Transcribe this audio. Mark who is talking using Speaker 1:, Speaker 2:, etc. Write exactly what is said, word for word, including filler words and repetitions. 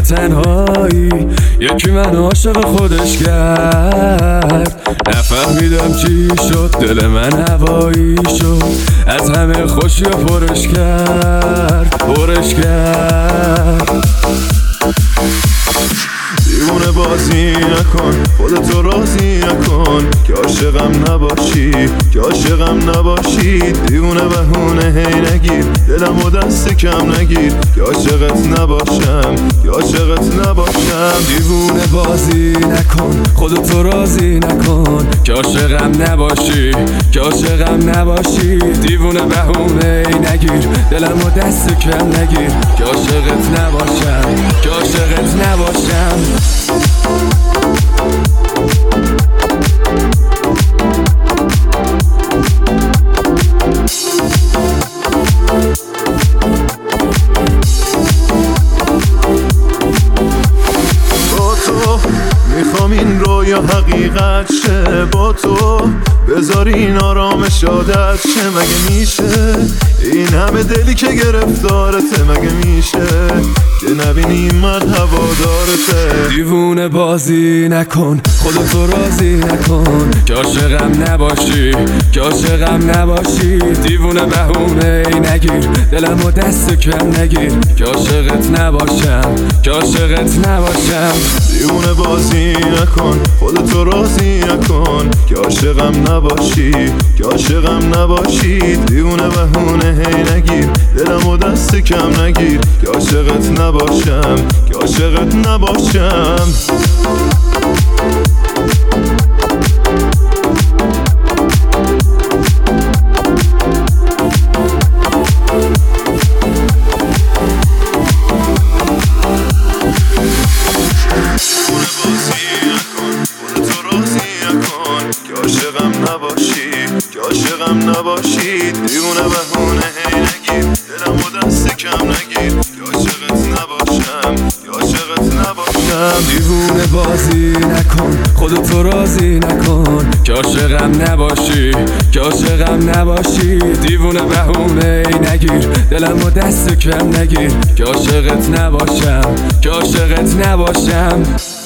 Speaker 1: تنهایی یکی من عاشق خودش کرد. نفهمیدم چی شد، دل من هوایی شد، از همه خوشی پرش کرد پرش کرد.
Speaker 2: دیوونه بازی نکن، خودتو راضی نکن که عاشقم نباشی که عاشقم نباشی. دیوونه بهونه هی نگیر، دلمو دست کم نگیر که عاشقت نباشم که عاشقت نباشم.
Speaker 1: دیوونه بازی نکن، خودتو راضی نکن که عاشقم نباشی که عاشقم نباشی. دیوونه بهونه هی نگیر، دلمو دست کم نگیر که عاشقت نباشم که عاشقت نباشم.
Speaker 2: با تو میخوام این رویا حقیقت شه، با تو بذار این آرامش عادت شه. مگه میشه این همه دلی که گرفتارته؟ مگه میشه که نبینی من هوادارته؟
Speaker 1: دیوونه بازی نکن، خودتو راضی نکن که عاشقم نباشی که عاشقم نباشی. دیوونه بهونه ای نگیر، دلمو دست کم نگیر که عاشقت نباشم که عاشقت نباشم.
Speaker 2: دیوونه بازی نکن، خودتو راضی نکن که عاشقم نباشی که عاشقم نباشی. دیوونه بهونه هی نگیر، دلمو دست کم نگیر که عاشقت نباشم که عاشقت نباشم. عاشقم نباشی که عاشقم نباشی. دیوونه بهونه هی نگیر، دلمو دست کم نگیر که عاشقت نباشم که عاشقت نباشم.
Speaker 1: دیوونه بازی نکن، خودتو راضی نکن که عاشقم نباشی که عاشقم نباشی. دیوونه بهونه ای نگیر، دلمو دست کم نگیر که عاشقت نباشم که عاشقت نباشم.